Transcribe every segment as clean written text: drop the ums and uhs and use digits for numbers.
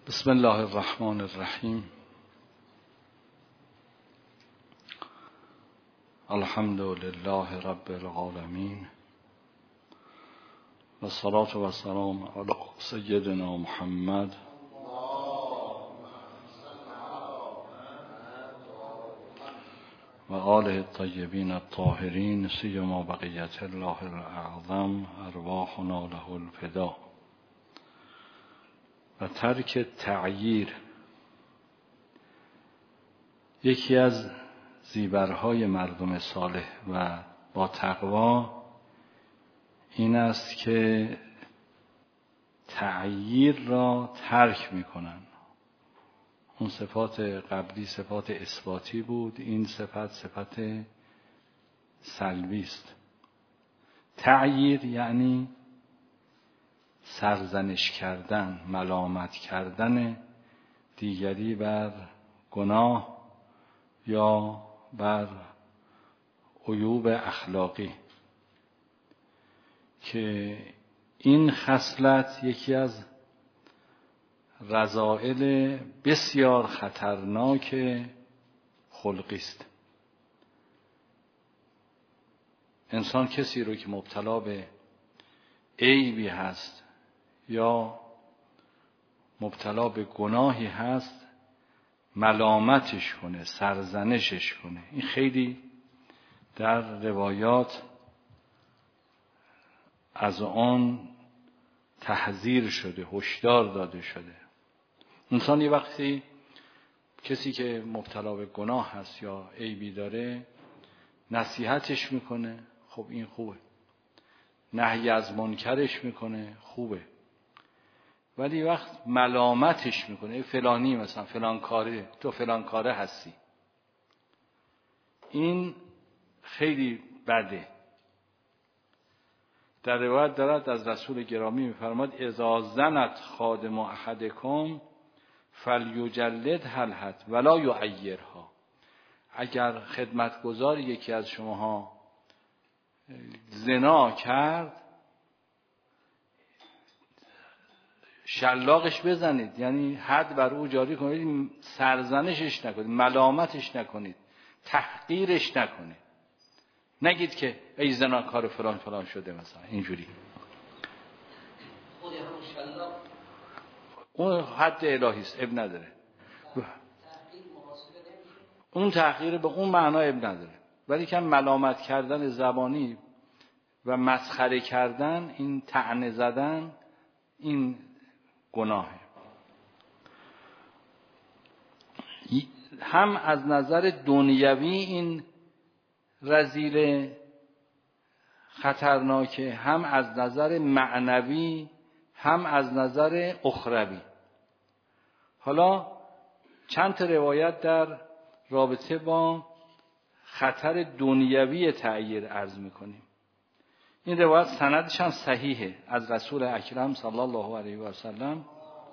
بسم الله الرحمن الرحیم. الحمد لله رب العالمین و الصلاة و السلام علی سیدنا محمد و آله الطیبین الطاهرین سیما بقیت الله الاعظم ارواحنا له الفدا. و ترک تعییر یکی از زیورهای مردم صالح و با تقوا این است که تعییر را ترک میکنن. اون صفات قبلی صفات اثباتی بود، این صفت سلبی است. تعییر یعنی سرزنش کردن، ملامت کردن دیگری بر گناه یا بر عیوب اخلاقی، که این خصلت یکی از رذائل بسیار خطرناک خلقی است. انسان کسی رو که مبتلا به عیبی هست یا مبتلا به گناهی هست ملامتش کنه، سرزنشش کنه. این خیلی در روایات از آن تحذیر شده، هشدار داده شده. انسان یه وقتی کسی که مبتلا به گناه هست یا عیبی داره نصیحتش میکنه، خب این خوبه. نهی از منکرش میکنه، خوبه. ولی وقت ملامتش میکنه، فلانی مثلا فلان کاره، تو فلان کاره هستی، این خیلی بده. در روایت دارد از رسول گرامی میفرماد اذا زنت خادم احدکم فلیجلدها الحد ولا یعیرها. اگر خدمتگزار یکی از شماها زنا کرد شلاقش بزنید، یعنی حد بر او جاری کنید، سرزنشش نکنید، ملامتش نکنید، تحقیرش نکنید. نگید که ای زناکار فلان فلان شده مثلا اینجوری. خود همون شلاق اون حد الهی است، اب نداره. اون تحقیر به اون معنا اب نداره. ولی که ملامت کردن زبانی و مسخره کردن، این طعنه زدن، این گناهه. هم از نظر دنیوی این رذیل خطرناکه، هم از نظر معنوی، هم از نظر اخروی. حالا چند تا روایت در رابطه با خطر دنیوی تعییر عرض میکنیم. این روایت سندش هم صحیحه، از رسول اکرم صلی الله علیه و سلم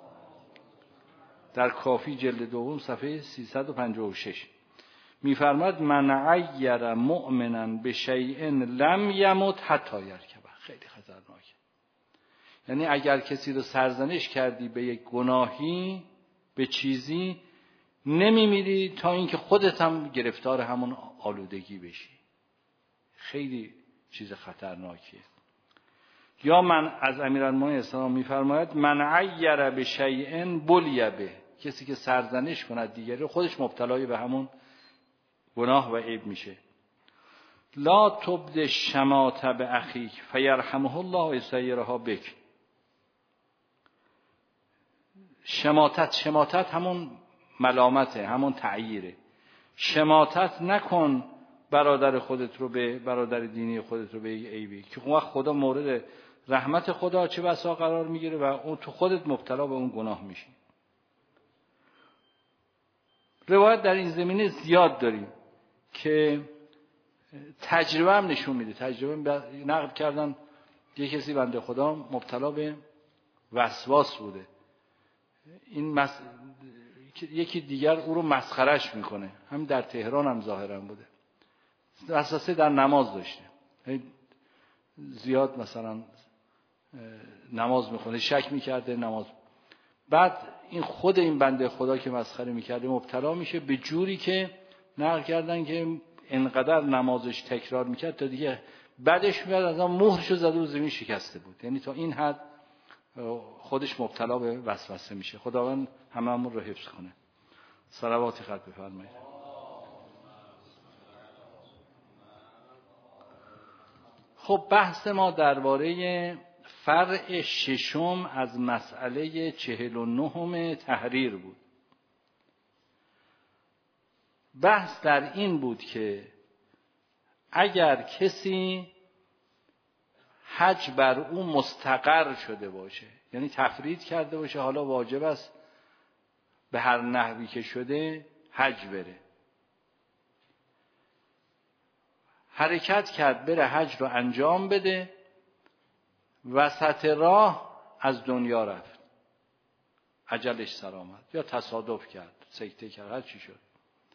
در کافی جلد دوم صفحه 356 میفرماد من عیر مؤمنا بشیء لم یمت حتی یرکب. خیلی خطرناکه. یعنی اگر کسی رو سرزنش کردی به یک گناهی، به چیزی، نمیمیری تا اینکه خودت هم گرفتار همون آلودگی بشی. خیلی چیز خطرناکیه. یا من از امیرالمومنین اسلام میفرماید من عیر بشیء بلی به. کسی که سرزنش کند دیگری، خودش مبتلای به همون گناه و عیب میشه. لا تبد شمات به اخیک فیرحمه الله و یسیرها بک. شماتت همون ملامته، همون تعییره. شماتت نکن برادر خودت رو، به برادر دینی خودت رو به عیبی، که اون وقت خدا مورد رحمت خدا چه بسا قرار میگیره و اون تو خودت مبتلا به اون گناه میشی. روایت در این زمینه زیاد داریم که تجربه هم نشون میده. تجربه نقل کردن یه کسی بنده خدا مبتلا به وسواس بوده. این یکی دیگر او رو مسخرش میکنه. همین در تهران هم ظاهرا بوده. وسوسه در نماز داشته، زیاد مثلا نماز میخونه، شک میکرده نماز. بعد این خود این بنده خدا که مسخره میکرده مبتلا میشه به جوری که نقل کردن که انقدر نمازش تکرار میکرد تا دیگه بعدش میاد از اون مهرشو زده و زمین شکسته بود. یعنی تا این حد خودش مبتلا به وسوسه میشه. خداوند هممون رو حفظ کنه. صلوات خط بفرمایید. خب بحث ما درباره فرع ششم از مسئله 49 تحریر بود. بحث در این بود که اگر کسی حج بر او مستقر شده باشه، یعنی تفرید کرده باشه، حالا واجب است به هر نحوی که شده حج بره، حرکت کرد بره حج رو انجام بده، وسط راه از دنیا رفت، اجلش سر آمد یا تصادف کرد، سکته کرد، هر چی شد،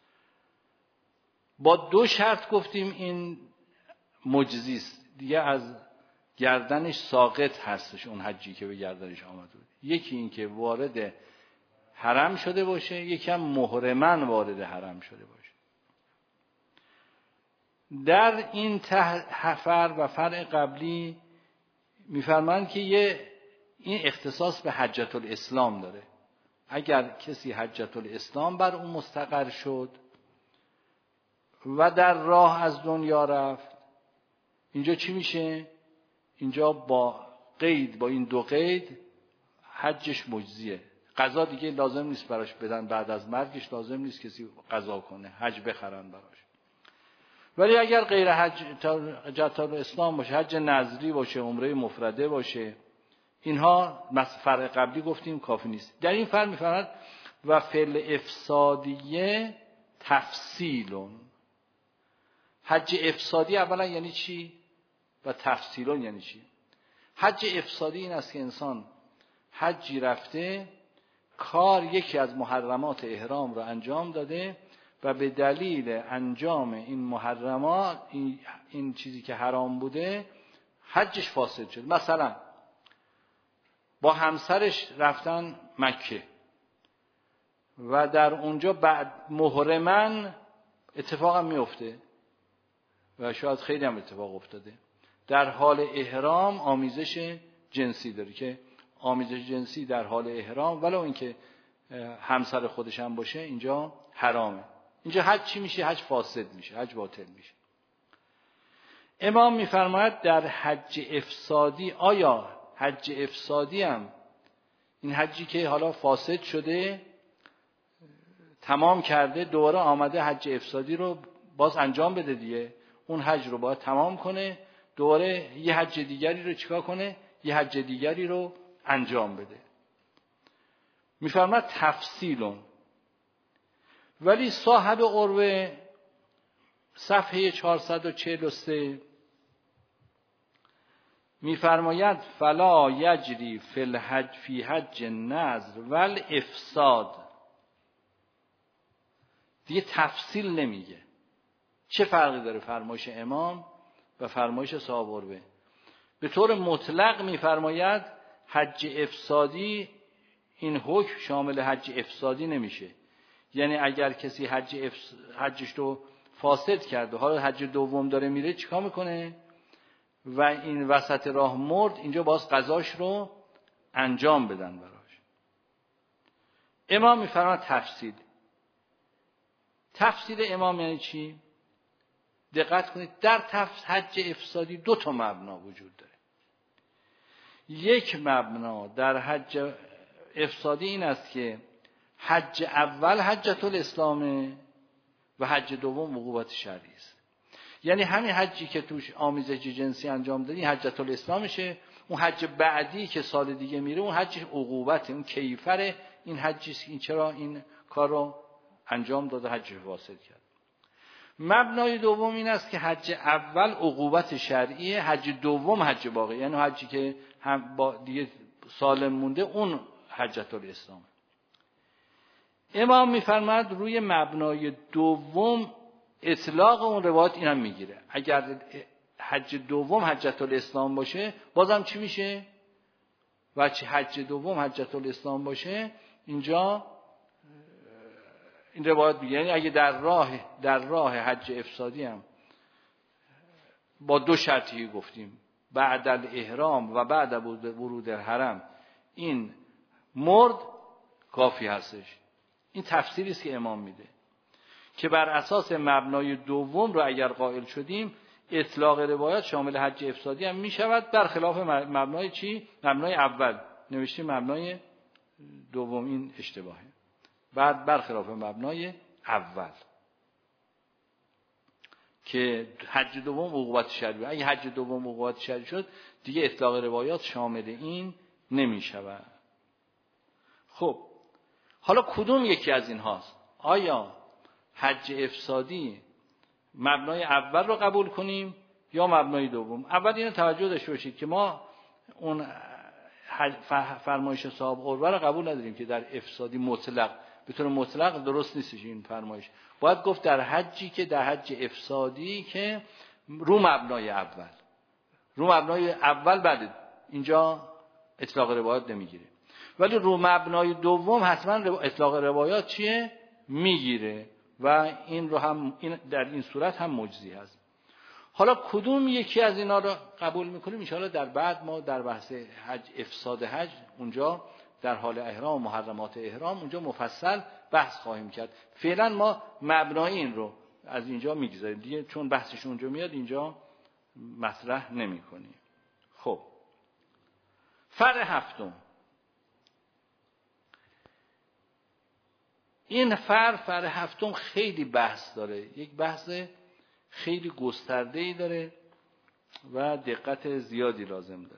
با 2 شرط گفتیم این مجزی است دیگه، از گردنش ساقط هستش اون حجی که به گردنش آمد بود. یکی این که وارد حرم شده باشه، یکی هم محرماً وارد حرم شده باشه. در این فرع و فرع قبلی میفرمایند که این اختصاص به حجة الاسلام داره. اگر کسی حجة الاسلام بر اون مستقر شد و در راه از دنیا رفت، اینجا چی میشه؟ اینجا با قید، با این 2 قید حجش مجزیه. قضا دیگه لازم نیست براش بدن، بعد از مرگش لازم نیست کسی قضا کنه، حج بخرن براش. ولی اگر غیر حجة الاسلام باشه، حج نظری باشه، عمره مفرده باشه، اینها فرع قبلی گفتیم کافی نیست. در این فرع میفرماید و فعل افسادیه تفصیلون. حج افسادی اولا یعنی چی و تفصیلون یعنی چی؟ حج افسادی این است که انسان حجی رفته، کار یکی از محرمات احرام رو انجام داده و به دلیل انجام این محرمات، این چیزی که حرام بوده، حجش فاسد شد. مثلا با همسرش رفتن مکه و در اونجا بعد محرماً اتفاقا میفته و شاید خیلی هم اتفاق افتاده، در حال احرام آمیزش جنسی داره که آمیزش جنسی در حال احرام ولو اینکه همسر خودش هم باشه اینجا حرامه. اینجا حج چی میشه؟ حج فاسد میشه، حج باطل میشه. امام میفرماید در حج افسادی، آیا حج افسادی هم این حجی که حالا فاسد شده تمام کرده دوباره آمده حج افسادی رو باز انجام بده دیگه، اون حج رو باید تمام کنه، دوباره یه حج دیگری رو چیکار کنه؟ یه حج دیگری رو انجام بده. میفرماید تفصیلون. ولی صاحب عروه صفحه 443 میفرماید فلا یجری فی الحج فی حج نذر ول افساد. دیگه تفصیل نمیگه. چه فرقی داره فرمایش امام و فرمایش صاحب عروه؟ به طور مطلق میفرماید حج افسادی، این حکم شامل حج افسادی نمیشه. یعنی اگر کسی حجش رو فاسد کرده، حالا حج دوم داره میره، چیکار میکنه؟ و این وسط راه مرد، اینجا باز قضاش رو انجام بدن براش. امام میفرماید تفصیل. تفصیل امام یعنی چی؟ دقت کنید، در حج افسادی 2 تا مبنا وجود داره. یک مبنا در حج افسادی این است که حج اول حجة الاسلامه و حج دوم عقوبت شرعی است. یعنی همین حجی که توش آمیزش جنسی انجام دادی حجة الاسلامشه، اون حج بعدی که سال دیگه میره اون حج عقوبته، اون کیفر این حجی این چرا این کار رو انجام داده، حج فاسد کرد. مبنای دوم این است که حج اول عقوبت شرعیه، حج دوم حج باقی، یعنی حجی که هم با دیگه سالم مونده اون حجة الاسلامه. امام میفرماید روی مبنای دوم اطلاق اون روایت اینم میگیره. اگر حج دوم حجة الاسلام باشه بازم چی میشه؟ و چه حج دوم حجة الاسلام باشه اینجا این روایت میگه یعنی اگه در راه حج افسادی هم با دو شرطی گفتیم بعد الاحرام و بعد ورود الحرم این مرد کافی هستش. این تفسیری است که امام میده که بر اساس مبنای دوم رو اگر قائل شدیم اطلاق روایات شامل حج افسادی هم میشود، برخلاف مبنای چی؟ مبنای اول نوشتیم مبنای دوم، این اشتباهه. بعد برخلاف مبنای اول که حج دوم عقوبت شرعی، اگه حج دوم عقوبت شرعی شد دیگه اطلاق روایات شامل این نمیشود. خب حالا کدوم یکی از این هاست؟ آیا حج افسادی مبنای اول رو قبول کنیم یا مبنای دوم؟ اول اینو توجه داشته باشید که ما اون فرمایش صاحب قربه رو قبول نداریم که در افسادی مطلق، به طور مطلق درست نیستش این فرمایش. باید گفت در حجی که در حج افسادی که رو مبنای اول بعد اینجا اطلاق روایات نمیگیره، ولی رو مبنای دوم حتما اطلاق روایات چیه؟ میگیره و این رو هم در این صورت هم مجزی هست. حالا کدوم یکی از اینا رو قبول میکنیم؟ ان شاءالله در بعد ما در بحث حج افساد حج اونجا در حال احرام و محرمات احرام اونجا مفصل بحث خواهیم کرد. فعلا ما مبنای این رو از اینجا میگذاریم دیگه، چون بحثش اونجا میاد اینجا مطرح نمیکنیم. خب فرع هفتم، این فرع هفتم خیلی بحث داره، یک بحث خیلی گسترده‌ای داره و دقت زیادی لازم داره.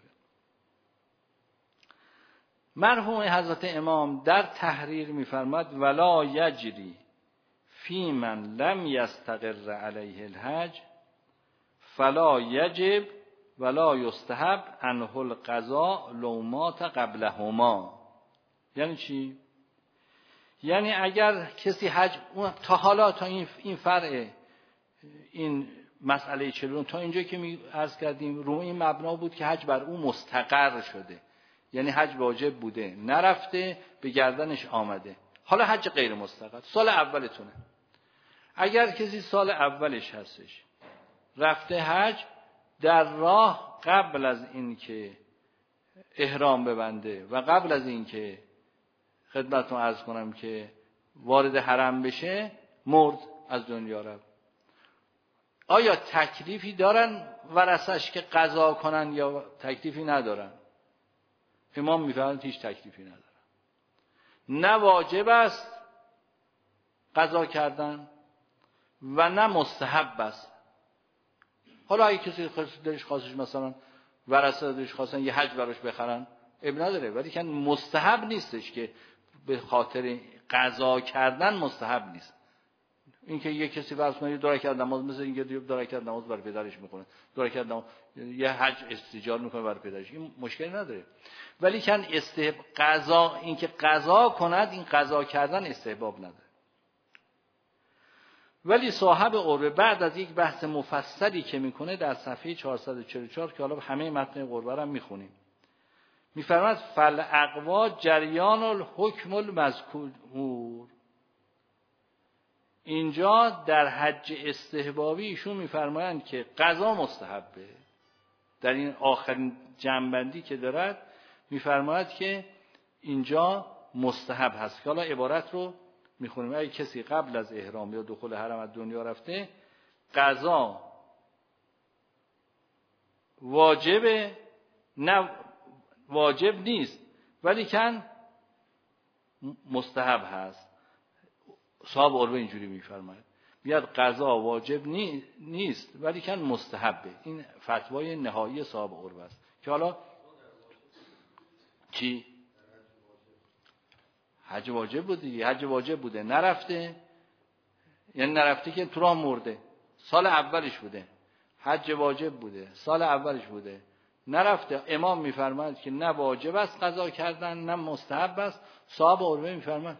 مرحوم حضرت امام در تحریر می‌فرماد ولا یجری فی من لم یستقر علیه الحج فلا یجب ولا یستحب عنه القضاء لو مات قبلهما. یعنی چی؟ یعنی اگر کسی حج تا حالا تا این فرع این مسئله 40 تا اینجا که عرض کردیم رو این مبنا بود که حج بر او مستقر شده، یعنی حج واجب بوده نرفته به گردنش آمده، حالا حج غیر مستقر سال اولتونه. اگر کسی سال اولش هستش رفته حج، در راه قبل از این که احرام ببنده و قبل از این که خدمتتون عرض کنم که وارد حرم بشه مرد، از دنیا رفت، آیا تکلیفی دارن ورثش که قضا کنن یا تکلیفی ندارن؟ امام میفرماید هیچ تکلیفی ندارن، نه واجب است قضا کردن و نه مستحب است. حالا اگه کسی دلش خواستش مثلا ورثه دلش خواستن یه حج براش بخرن اب نداره، ولی که مستحب نیستش که به خاطر قضا کردن مستحب نیست. این که یه کسی فرض کنه دو رکعت نماز مثل اینکه دو رکعت نماز برای پدرش میخونه، دو رکعت نماز یه حج استیجار میکنه برای پدرش، این مشکلی نداره. ولی که قضا، این که قضا کند، این قضا کردن استحباب نداره. ولی صاحب قربه بعد از یک بحث مفصلی که میکنه در صفحه 444 که حالا همه متن قربه رو میخونیم، میفرماید فالاقوا جریان الحکم المذکور. اینجا در حج استحبابی ایشون میفرمایند که قضا مستحبه. در این آخرین جنبندی که دارد میفرماید که اینجا مستحب هست که حالا عبارت رو میخونیم. اگه کسی قبل از احرام یا دخول حرم از دنیا رفته، قضا واجبه، نه واجب نیست ولی کن مستحب هست. صاحب قربه اینجوری میفرماید، میاد قضا واجب نیست ولی کن مستحبه. این فتوای نهایی صاحب قربه است که حالا چی؟ حج واجب بود دیگه، حج واجب بوده نرفته، یعنی نرفته که تو راه مرده، سال اولش بوده، حج واجب بوده سال اولش بوده نرفته، امام میفرماید که نه واجب است قضا کردن نه مستحب است. صاحب قربه میفرماید،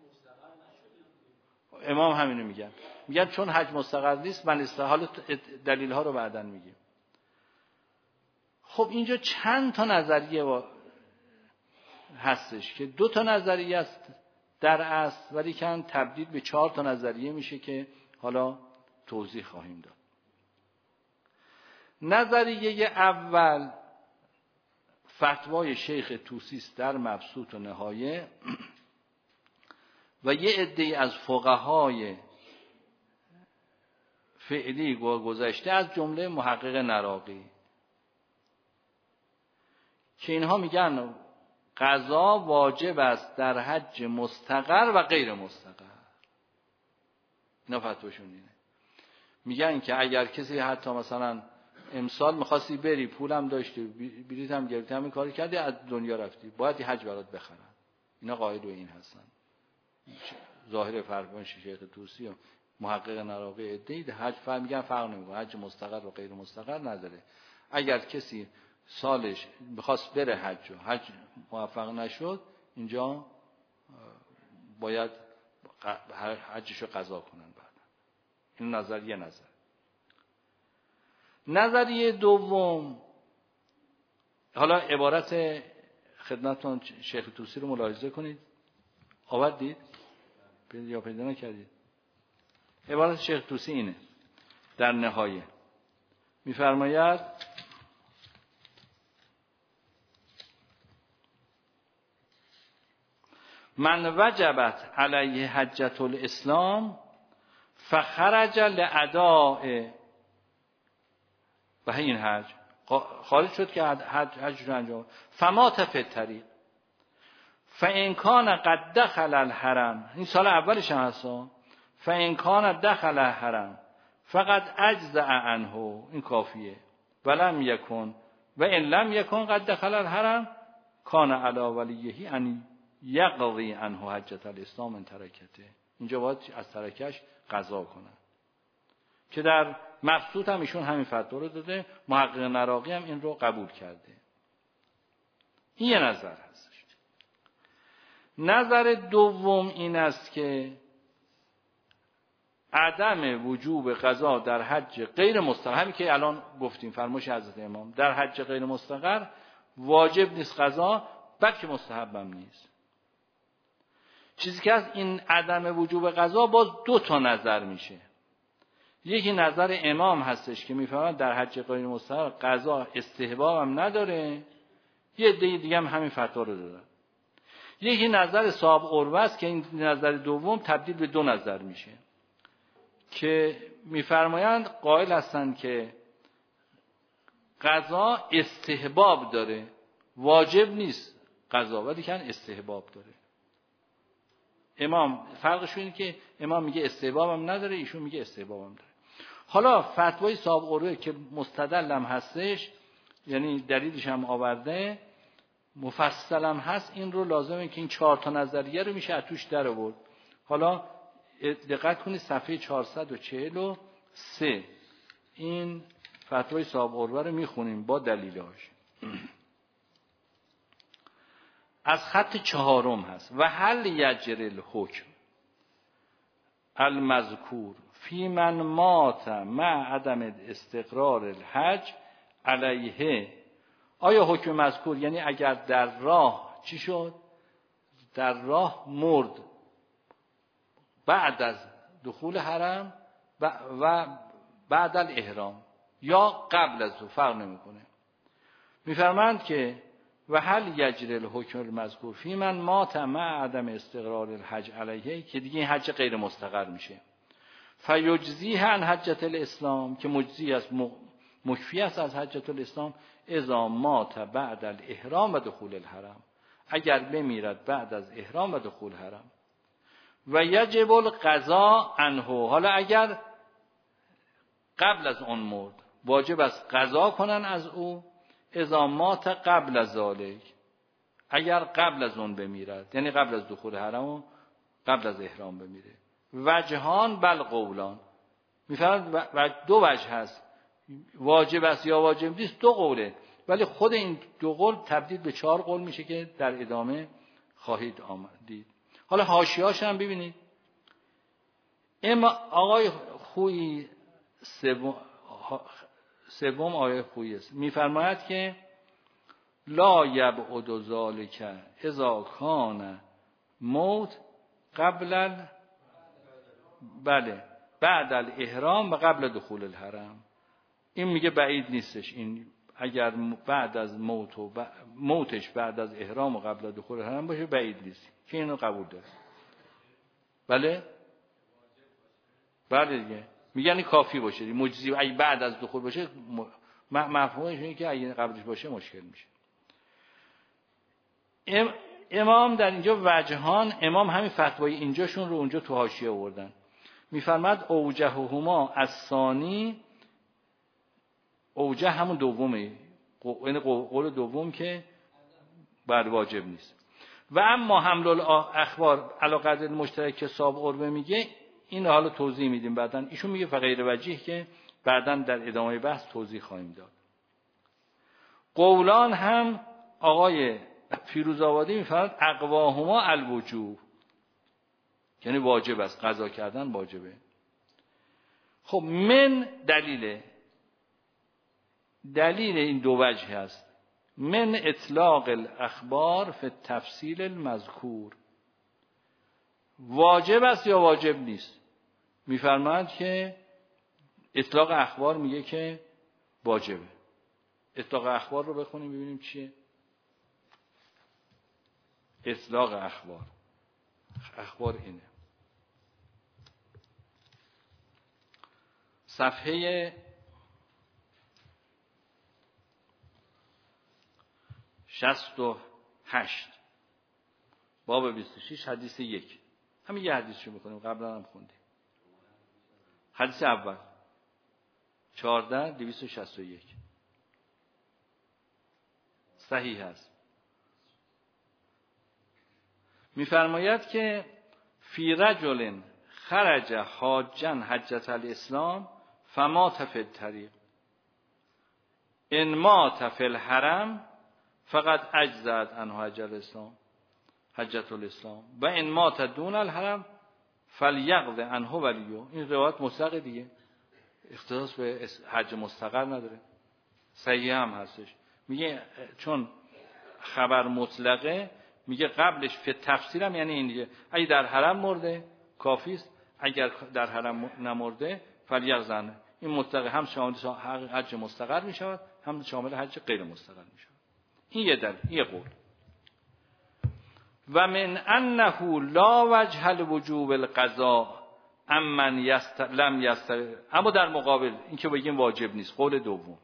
امام همینو میگن چون حج مستقر نیست من حالا دلیل ها رو بعداً میگیم. خب اینجا چند تا نظریه هستش که 2 نظریه است در اصل، ولی کن تبدیل به 4 نظریه میشه که حالا توضیح خواهیم داد. نظریه اول فتوای شیخ طوسی است در مبسوط و نهایه و یه عده‌ای از فقهای فعلی گذشته از جمله محقق نراقی که اینها میگن قضا واجب است در حج مستقر و غیر مستقر. اینا فتواشون اینه. میگن که اگر کسی حتی مثلا امسال میخواستی بری، پولم داشتی، بلیط هم گرفتی، همین کاری کردی، از دنیا رفتی، باید یه حج برات بخرن. اینا قائل به این هستن. ظاهر فرمان شیخ طوسی و محقق نراقی عده‌ای حج میگن فرق نمیکنه، حج مستقر و غیر مستقر نداره. اگر کسی سالش بخواست بره حج و حج موفق نشد، اینجا باید حجشو قضا کنن بعد. این نظریه نظر. نظریه دوم، حالا عبارت خدمتتون شیخ طوسی رو ملاحظه کنید. آوردید؟ یا پیدا نکردید؟ عبارت شیخ طوسی اینه در نهایه. میفرماید من وجبت علیه حجة الاسلام فخرج لاداء و این حج خارج شد که حج رو انجام فمات فی الطریق فان کان قد دخل الحرم، این سال اولش هم هست، فان کان دخل الحرم فقط اجزع عنه، این کافیه، ولم یکن و ان لم یکن قد دخل الحرم کان علی ولیه ان یقضی عنه حجة الاسلام ان ترکته. اینجا باید از ترکش قضا کنن که در مبسوط هم ایشون همین فتوا رو داده، محقق نراقی هم این رو قبول کرده. این یه نظر هستش. نظر دوم این است که عدم وجوب قضا در حج غیر مستقر، همین که الان گفتیم فرمایش حضرت امام، در حج غیر مستقر واجب نیست قضا، بلکه مستحب هم نیست. چیزی که از این عدم وجوب قضا باز 2 نظر میشه. یکی نظر امام هستش که میفهمن در حج غیر مستقر قضا استحباب هم نداره، یه عده دیگه هم همین فتوا رو دادن. یکی نظر صاحب عروه است که این نظر دوم تبدیل به 2 نظر میشه که میفرمایند قائل هستند که قضا استحباب داره، واجب نیست قضا، ولی که استحباب داره. امام فرقش اینه که امام میگه استحباب هم نداره، ایشون میگه استحباب هم داره. حالا فتوای صاحب قروه که مستدل هم هستش، یعنی دلیلش هم آورده، مفصل هم هست، این رو لازمه که این 4 نظریه رو میشه از توش در آورد. حالا دقت کنید صفحه 443 این فتوای صاحب قروه رو میخونیم با دلیلش. از خط 4 هست و هل یجری الحکم المذکور فی من مات مع عدم استقرار الحج علیه. آیا حکم مذکور یعنی اگر در راه چی شد؟ در راه مرد بعد از دخول حرم و بعد الاحرام یا قبل از او، فرق نمیکنه. میفرمایند که و هل یجری الحکم المذکور فی من مات مع عدم استقرار الحج علیه، که دیگه این حج غیر مستقر میشه، فیجزیه عن حجة الاسلام، که مجزی است، مکفی است از حجة الاسلام، اذا مات بعد الاحرام و دخول الحرم، اگر بمیرد بعد از احرام و دخول حرم، و یجب القضاء عنه، حالا اگر قبل از اون مرد واجب است قضا کنن از او، اذا مات قبل از ذالک، اگر قبل از اون بمیرد، یعنی قبل از دخول حرم و قبل از احرام بمیره. وجهان بل قولان، میفرماید و 2 وجه هست، واجب است یا واجب نیست، 2 قوله، ولی خود این 2 قول تبدیل به 4 قول میشه که در ادامه خواهید دید. حالا حاشیه‌اش هم ببینید. اما آقای خویی سوم آقای خویی است، میفرماید که لا یبعد ذلک اذا کان موت قبل بعد الاحرام و قبل دخول الحرم. این میگه بعید نیستش، این اگر بعد از موتش بعد از احرام و قبل از دخول الحرم باشه بعید نیست که اینو قبول داره. بله دیگه میگن کافی باشه مجزی. اگه بعد از دخول باشه مفهومش اینه که اگه قبلش باشه مشکل میشه. امام در اینجا وجهان، امام همین فتوای اینجاشون رو اونجا تو حاشیه آوردن. میفرماد اوجههما الثانی، اوجه همون دومه، یعنی قول دوم که بعد واجب نیست. و اما حمل الاخبار علی قدر المشترک که صاحب قربه میگه، این حالا توضیح میدیم بعدن. ایشون میگه فغیر وجیه که بعدن در ادامه بحث توضیح خواهیم داد. قولان هم آقای فیروزآبادی میفرماد اقواهما الوجوب، یعنی واجب است، قضا کردن واجبه. خب من دلیل این دو وجه هست. من اطلاق الاخبار فی التفصیل المذکور، واجب است یا واجب نیست؟ میفرماید که اطلاق اخبار میگه که واجبه. اطلاق اخبار رو بخونیم ببینیم چیه. اطلاق اخبار اینه، صفحه 68 باب 26 حدیث 1. همین یه حدیث رو میکنیم، قبلا هم خوندیم. حدیث اول 14261 صحیح هست. میفرماید که فی رجل خرج حاجا حجة الاسلام فمات فی الطریق ان مات فی الحرم فقط اجزت عنه حجة الاسلام و ان مات دون الحرم فلیقض عنه ولیه. این روایت مطلقه دیگه، اختصاص به حج مستقر نداره، صحیح هم هستش. میگه چون خبر مطلقه، میگه قبلش فی تفسیر هم یعنی این دیگه، اگه در حرم مرده کافی است، اگر در حرم نمرده فلیقض عنه. این مطلقه هم شامل حج مستقر میشود هم شامل حج غیر مستقر میشود. این یه دلیل، یه قول. و من انه لا وجه لوجوب القضاء امن لم یستر. اما در مقابل این که بگیم واجب نیست، قول دوم،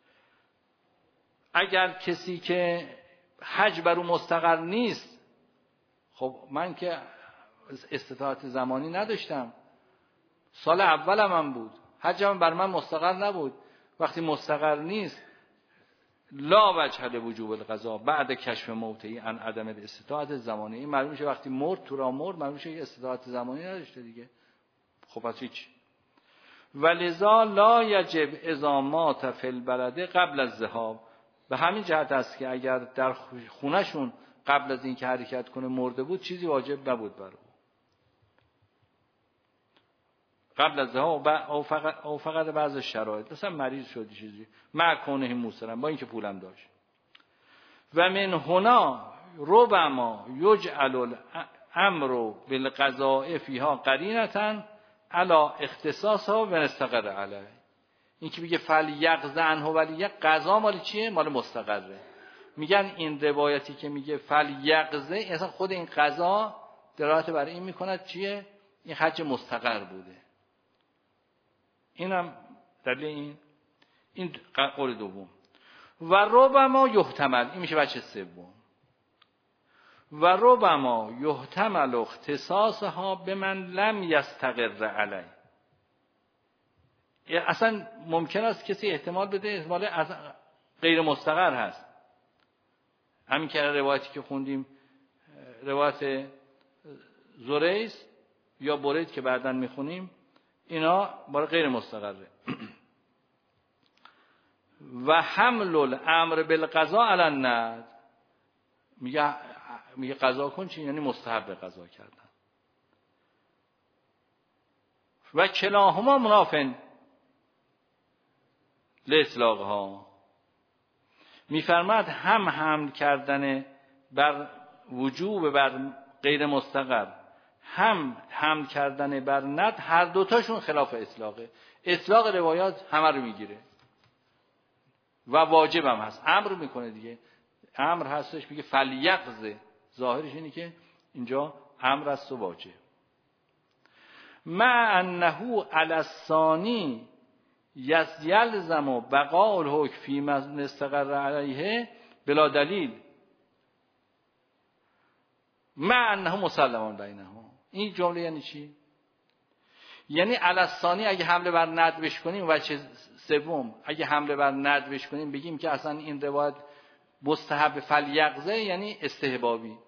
اگر کسی که حج بر او مستقر نیست، خب من که استطاعت زمانی نداشتم، سال اولم هم بود، حجم بر من مستقر نبود، وقتی مستقر نیست لا وجه لوجوب القضاء بعد کشف موته عن عدم الاستطاعت زمانی. این معلوم میشه وقتی مرد تو را مرد، معلوم میشه استطاعت زمانی نداشته دیگه. خب پس هیچ. ولذا لا یجب اذا مات فی البلد قبل الذهاب. به همین جهت است که اگر در خونهشون قبل از اینکه حرکت کنه مرده بود، چیزی واجب نبود بر او. قبل از ذهاب او فقط بعض شرایط، مثلا مریض شدی چیزی، مع کونه موسرم، با اینکه پولم داشت. و من هنا ربما یجعل الامر بالقضاء فیها قرینة علی اختصاصها و استقر علیه. این که میگه فلیقض عنه ولیه، قضا مال چیه؟ مال مستقره. میگن این روایتی که میگه فلیقض، اصلا خود این قضا دلالت بر این میکند چیه؟ این حج مستقر بوده. اینم دلیل این قول دوم. و ربما یحتمل، این میشه بچه سوم، و ربما یحتمل اختصاصها به من لم یستقر علی. اصلا ممکن است کسی احتمال بده احتمال غیر مستقر هست. همین که روایتی که خوندیم، روایت زریس یا برید که بعداً میخونیم، اینا برای غیر مستقره. و حمل الامر بالقضاء علی الندب، میگه قضا کن چی؟ یعنی مستحب قضا کردن. و کلاهما منافن لاطلاقها. میفرماد هم حمل کردن بر وجوب بر غیر مستقر، هم حمل کردن بر ند، هر دوتاشون خلاف اطلاقه. اطلاق روایات همه رو میگیره و واجب هم هست، امر میکنه دیگه. امر هستش میگه فلیقظ، ظاهرش اینه که اینجا امر است و واجب. مع انه علی الثانی یلزم بقاء الحکم فی من استقر علیه بلا دلیل، مع انه مسلمان بینهم. این جمله یعنی چی؟ یعنی علی الثانی اگه حمله بر ندبش کنیم، وجه سوم اگه حمله بر ندبش کنیم بگیم که اصلا این روایت مستحب فلیقظه، یعنی استحبابی،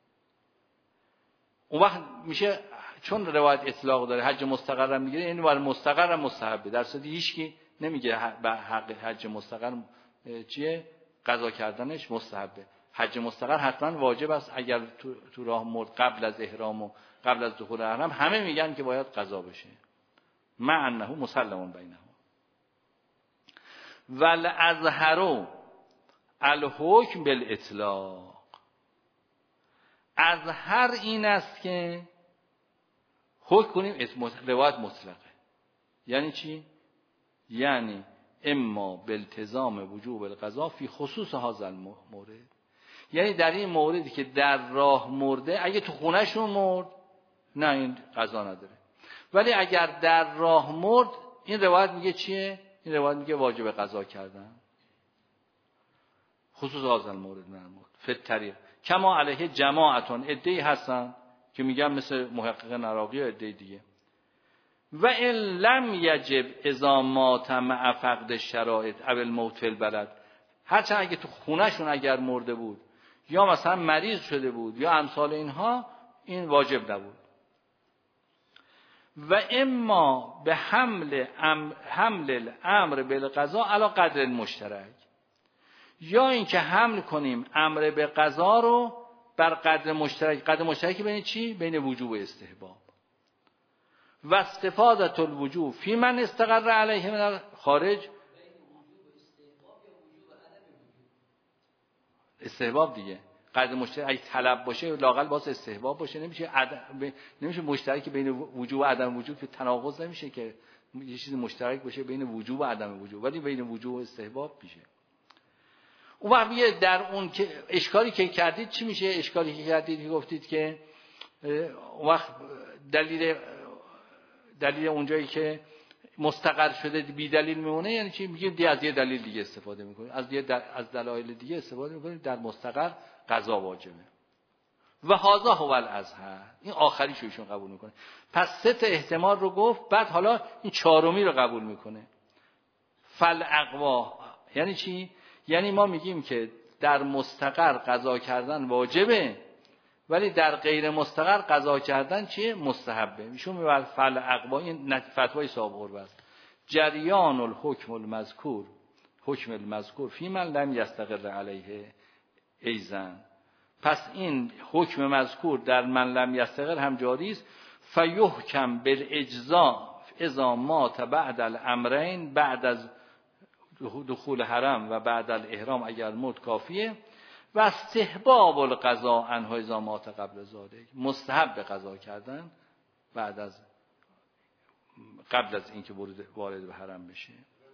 اون وقت میشه چون روایت اطلاق داره حج مستقر هم میگیره، این بر مستقر هم مستحبه. در صورتی هیچکی نمیگه به حق حج مستقر چیه قضا کردنش مستحبه. حج مستقر حتما واجب است. اگر تو راه مرد قبل از احرام و قبل از دخول احرام، همه میگن که باید قضا بشه. مع انه مسلمان بینهم. والازهر الحکم بالاطلاق، ازهر این است که حکم کنیم روایت مطلقه. یعنی چی؟ یعنی اما بالتزام وجوب القضا فی خصوص هذا المورد، یعنی در این موردی که در راه مرده، اگه تو خونهشون مرد نه این قضا نداره، ولی اگر در راه مرد این روایت میگه چیه؟ این روایت میگه واجب قضا کردن خصوص هذا المورد مرمود فی الطریق کما علیه جماعتون، عده‌ای هستن که میگن مثل محقق نراقی و عده دیگه. و ان لم یجب اذا مات مع فقد الشرائط او الموت فی البلد، هرچند اگه تو خونهشون اگر مرده بود یا مثلا مریض شده بود یا امثال اینها، این واجب نبود. و اما به حمل الامر بالقضا علی قدر المشترک، یا اینکه حمل کنیم امر به قضا رو بر قدر مشترک. قدر مشترک بین چی؟ بین وجوب و استحباب. و استفاده الوجوب فی من استقر علیه من خارج، استحباب دیگه. قدر مشترک اگه طلب باشه لااقل باز استحباب باشه، نمیشه مشترک بین وجوب و عدم وجوب، که تناقض نمیشه که یه چیز مشترک باشه بین وجوب و عدم وجوب، ولی بین وجوب و استحباب میشه. اون وقت میگه در اون که اشکالی که کردید چی میشه؟ اشکالی که کردید که گفتید که اون وقت دلیل اونجایی که مستقر شده بی دلیل میمونه، یعنی چی؟ میگیم از یه دلیل دیگه استفاده میکنیم، از دلایل دیگه استفاده میکنیم، در مستقر قضا واجبه. و هذا هو الازهر، این آخریشو ایشون قبول میکنه. پس سه تا احتمال رو گفت، بعد حالا این چهارمی رو قبول میکنه. فالاقوا یعنی چی؟ یعنی ما میگیم که در مستقر قضا کردن واجبه، ولی در غیر مستقر قضا کردن چیه؟ مستحبه. ایشون میگه فالاقوا، این فتوای صاحب قربه است. جریان الحکم المذکور، حکم المذکور فی من لم یستقر علیه ایزن، پس این حکم مذکور در من لم یستقر هم جاری است. فیحکم بالاجزاء اذا مات بعد الامرین، بعد از دخول حرم و بعد الاحرام اگر مرد کافیه. و استحباب القضاء عنه اذا مات قبل ذلک، مستحب قضا کردن بعد از اینکه وارد به حرم بشه.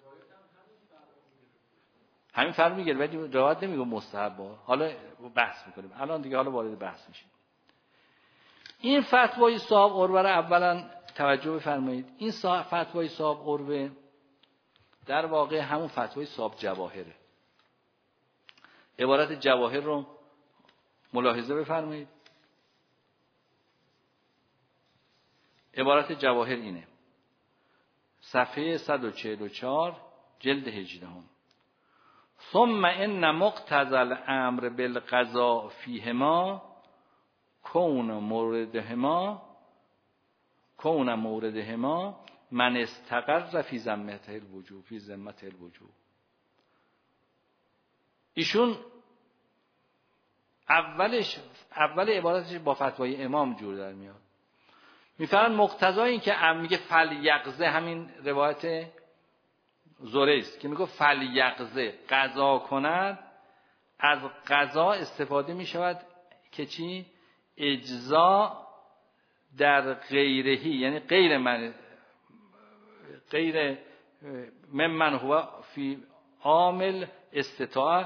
همین فرق میگیره، ولی روایت نمیگه مستحب. حالا بحث میکنیم الان دیگه، حالا وارد بحث میشیم. این فتوای صاحب قربه رو اولا توجه بفرمایید. این فتوای صاحب قربه در واقع همون فتوای صاحب جواهره. عبارت جواهر رو ملاحظه بفرمایید. عبارت جواهر اینه، صفحه 144 جلد 18. ثم ان مقتضى الامر بالقضاء فيهما كون موردهما من استقر فی ذمه الوجوب. ایشون اول عبارتش با فتوای امام جور در میاد. میفرمان مقتضای این که میگه فلیقظه، همین روایت زوره است که میگه فلیقظه قضا کند، از قضا استفاده می شود که چی؟ اجزا در غیرهی، یعنی غیر ممن هو فی عامل استطاع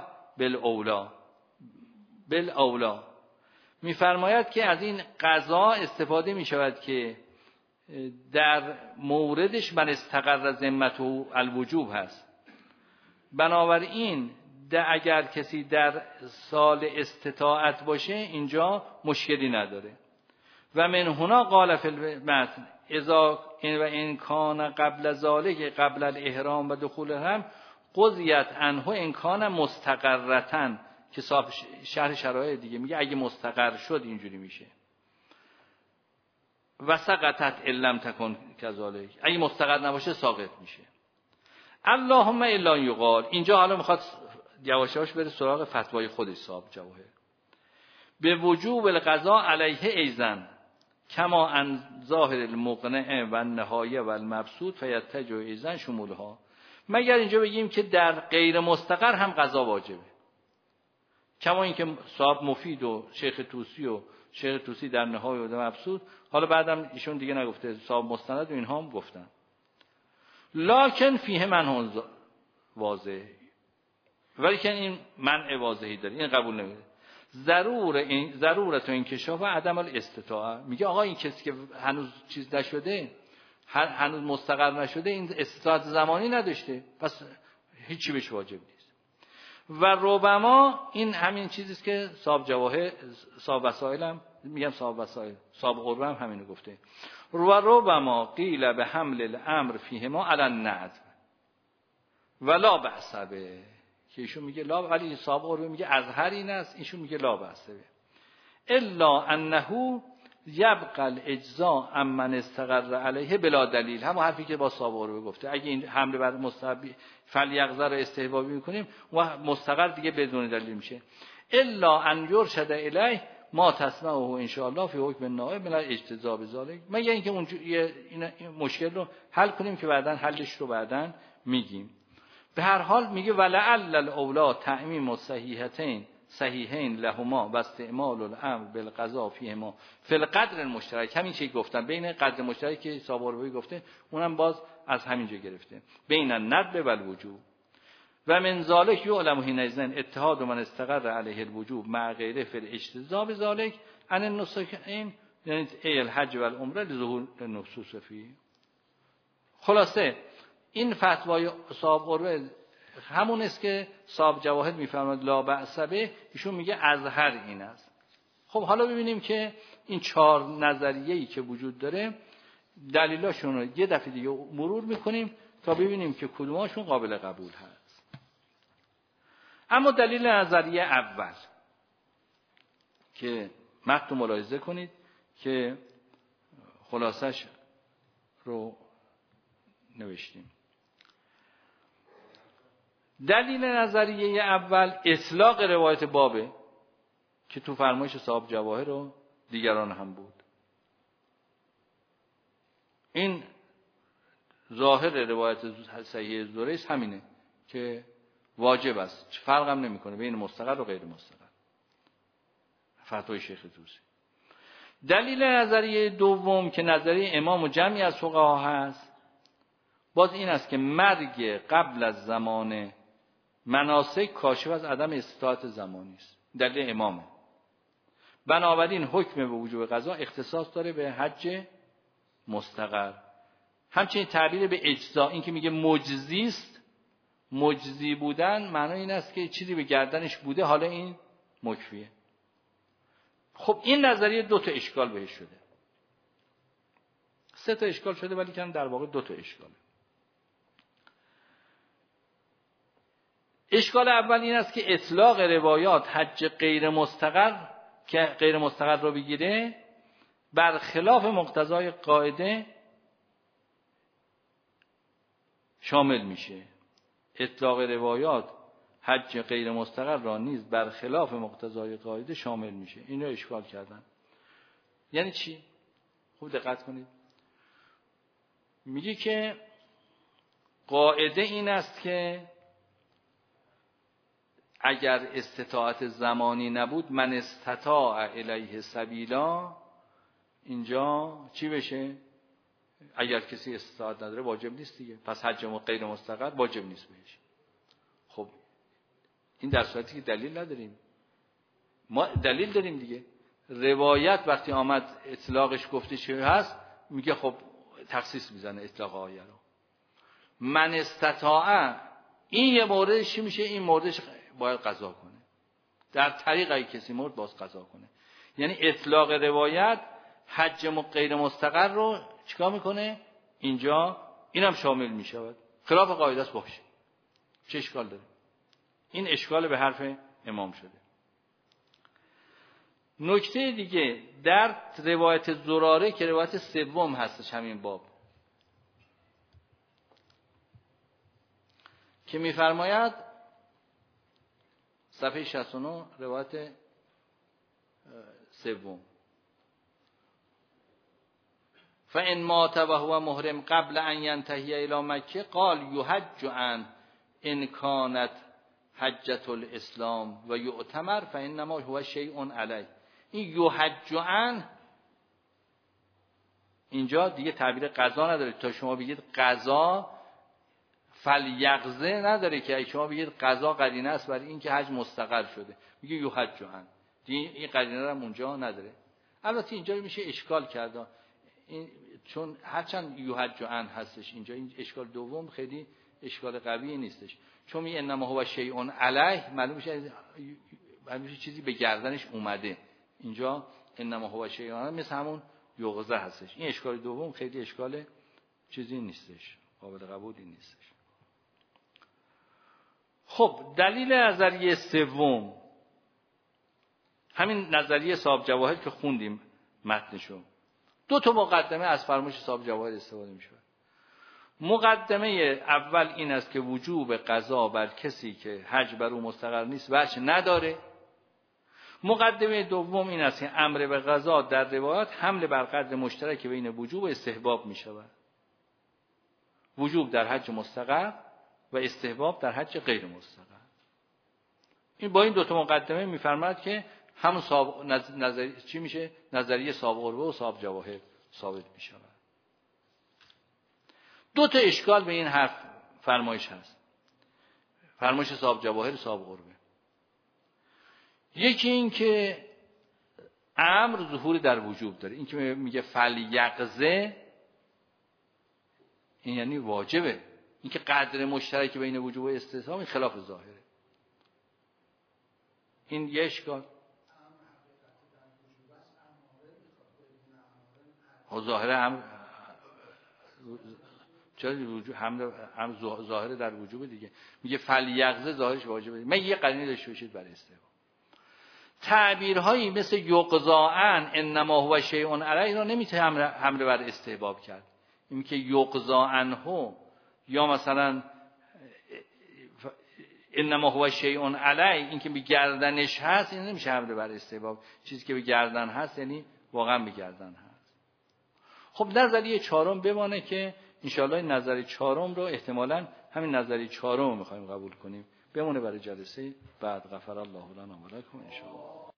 بالاولا. می‌فرماید که از این قضا استفاده می شود که در موردش من استقر ذمته الوجوب هست. بنابراین اگر کسی در سال استطاعت باشه اینجا مشکلی نداره. و من هنا قال فی المتن اذا ان کان قبل ذلک قبل الاحرام و دخول الحرم قضیت عنه ان کان مستقرتن، که صاحب شرح شرایط دیگه میگه اگه مستقر شد اینجوری میشه. و سقطت ان لم تکن کذالک، اگه مستقر نباشه ساقط میشه. اللهم الا یقال، اینجا حالا میخواد یواش یواش بره سراغ فتوای خودش صاحب جواهر. به وجوب القضاء علیه ایزن کما ان ظاهر المقنع و النهایه و المبسوط فیتجو ایزن شمولها. مگر اینجا بگیم که در غیر مستقر هم قضا واجبه، کما اینکه صاحب مفید و شیخ توسی در نهایه و مبسوط، حالا بعدم ایشون دیگه نگفته، صاحب مستند و اینها هم گفتن. لکن فیه منع واضح، ولی که این منع واضحی داره، این قبول نمیده. ضرورت و انکشاف و عدم الاستطاعه، میگه آقا این کسی که هنوز چیز نشده، هنوز مستقر نشده، این استطاعت زمانی نداشته، پس هیچی بهش واجب نیست. و ربما این همین چیزیست که صاحب جواهر، صاحب وسائل هم میگم، صاحب قربه هم همینو گفته. و ربما قیل به حمل الامر فیهما علی النعت ولا بأس به، که ایشون میگه لا، ولی صاحب قربه میگه اظهر این است، ایشون میگه لا بأس به، الا انه یبقى الاجزاء عمن استقر علیه بلا دلیل. هم حرفی که با صاحب قربه گفته، اگه این حمله بر مستحب فلیغزا رو استحبابی میکنیم و مستقر دیگه بدون دلیل میشه. الا ان یرشد الیه ما تسمعه ان شاء الله فی حکم النائب من الاجتزاء بذلک، مگه اینکه اون این مشکل رو حل کنیم که بعداً حلش رو بعداً میگیم. به هر حال میگه ولعل الاولا تعمیم صحیحین لهما و استعمال الامر بالقضاء فیهما فی القدر المشترک. همین چیزی گفتن بین قدر مشترک که صابروی گفته، اونم باز از همینجا گرفته، بین الندب و الوجوب. و من ذلک یعلم حینئذ اتحاد من استقر علیه الوجوب مع غیره فی الاجتزاء بذلک عن النسکین، یعنی الحج و العمره لظهور النصوص فی. خلاصه این فتوای صاحب قربه همون است که صاحب جواهر میفرماد لا بأس به، ایشون میگه اظهر این است. خب حالا ببینیم که این 4 نظریه‌ای که وجود داره دلیلاشون رو یه دفعه دیگه مرور میکنیم تا ببینیم که کدوماشون قابل قبول هست. اما دلیل نظریه اول که متن ملاحظه کنید که خلاصش رو نوشتیم. دلیل نظریه اول اطلاق روایت بابه که تو فرمایش صاحب جواهر و دیگران هم بود. این ظاهر روایت صحیح زوریس همینه که واجب است، فرق هم نمیکنه بین مستقر و غیر مستقر. فتوای شیخ توسی. دلیل نظریه دوم که نظریه امام و جمعی از فقها هست، باز این است که مرگ قبل از زمان مناسک کاشف از عدم استطاعت زمانی است. دلیل امامه. بنابراین حکم به وجوب قضا اختصاص داره به حج مستقر. همچنین تعبیر به اجزا، این که میگه مجزی است، مجزی بودن معنی این است که چیزی به گردنش بوده حالا این مکفیه. خب این نظریه 2 تا اشکال بهش شده، 3 تا اشکال شده ولی که در واقع 2 تا اشکاله. اشکال اول این است که اطلاق روایات حج غیر مستقر که غیر مستقر رو بگیره برخلاف مقتضای قاعده شامل میشه. اطلاق روایات حج غیر مستقر را نیز برخلاف مقتضای قاعده شامل میشه. این رو اشکال کردن. یعنی چی؟ خوب دقت کنید. میگه که قاعده این است که اگر استطاعت زمانی نبود من استطاع الیه سبیلا، اینجا چی بشه؟ اگر کسی استطاعت نداره واجب نیست دیگه، پس حج غیر مستقر واجب نیست بهش. خب این در صورتی که دلیل نداریم. ما دلیل داریم دیگه. روایت وقتی آمد اطلاقش گفته چه هست، میگه خب تخصیص میزنه اطلاق آیه رو. من استطاع، این یه موردش چی میشه؟ این موردش باید قضا کنه. در طریقی کسی مرد باز قضا کنه. یعنی اطلاق روایت حج غیر مستقر رو چیکار میکنه؟ اینجا اینم شامل میشود. خلاف قاعده است باشه. چه اشکال داره؟ این اشکال به حرف امام شده. نکته دیگه در روایت زراره که روایت سوم هستش همین باب که میفرماید صفحه 69 روایت سوم فَإِنْ مَاتَ وَهُوَ مُحْرِمٌ قبل ان ينتهي الى مکه قال یحج عن ان كانت حجة الاسلام و یؤتمر فانما هو شیء علیه. این یحج عن اینجا دیگه تعبیر قضا نداره. تا شما بگید قضا فلیغزه نداره که شما بگید قضا قرینه است برای این که حج مستقر شده، میگه یحج عن، این قرینه رو اونجا نداره. البته اینجا میشه اشکال کرد، این چون هرچند یحج عن هستش اینجا، این اشکال دوم خیلی اشکال قوی نیستش، چون می انما هو شیء علیه معلوم میشه چیزی به گردنش اومده. اینجا انما هو شیء علیه مثل همون یغزه هستش. این اشکال دوم خیلی اشکال چیزی نیستش، قابل قبولی نیستش. خب دلیل نظریه سوم همین نظریه صاحب جواهر که خوندیم متنشو. دو تا مقدمه از فرمایش صاحب جواهر استفاده میشه. مقدمه اول این است که وجوب قضا بر کسی که حج بر او مستقر نیست وجه نداره. مقدمه دوم این است که امر به قضا در روایات حمل بر قدر مشترک بین وجوب و استحباب می شود. وجوب در حج مستقر و استحباب در حج غیر مستقر. این با این دو تا مقدمه میفرماید که همون چی میشه؟ نظریه صاحب قربه و صاحب جواهر ثابت می شود. دو تا اشکال به این حرف فرمایش هست. فرمایش صاحب جواهر صاحب قربه. یکی این که امر ظهور در وجوب داره. این که میگه فلیغزه، این یعنی واجبه. این که قدر مشترک بین وجوب و استحباب این خلاف ظاهره. این یه اشکال. ظاهره چرا هم ظاهره در وجوب دیگه. میگه فلیغزه ظاهرش واجبه. من یه قرینه داشته باشید برای استحباب. تعبیرهایی مثل یقضاءن انما هو شیء علیه را نمیتونه حمله بر استحباب کرد. این که یقضاءنه یا مثلا انما هو شیء علیه، این که به گردنش هست، این نمیشه حمله بر استحباب. چیزی که به گردن هست یعنی واقعا به گردن هست. خب نظریه چهارم بمانه که انشاءالله این نظریه چهارم رو احتمالاً همین نظریه چهارم رو میخوایم قبول کنیم، بمونه برای جلسه بعد. غفر الله لنا و لکم انشاءالله.